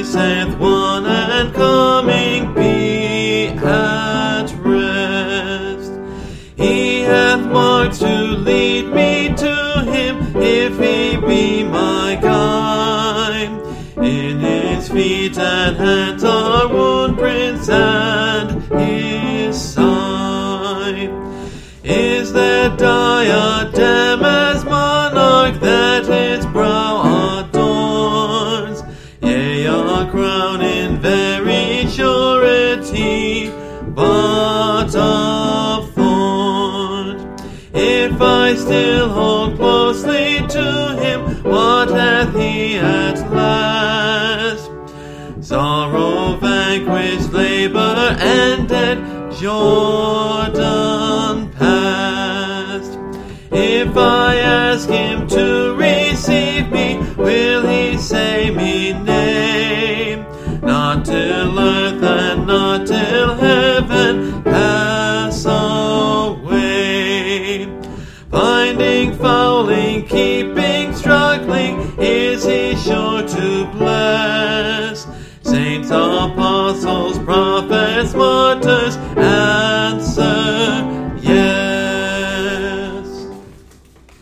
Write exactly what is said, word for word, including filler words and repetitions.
saith one, and coming be at rest. He hath marked to lead me to him, if he be my guide. In his feet and hands are wound prints, and his side is that diadem as monarch that his brow adorns, yea, a crown in very surety, but of thorns. If I still hold closely to him, what hath he at last? Sorrow vanquished, labor ended, Jordan past. If I ask him to receive me, will he say me nay? Not till earth and not till heaven pass away. Finding, fouling, keeping, struggling, is he sure to bless? Saints are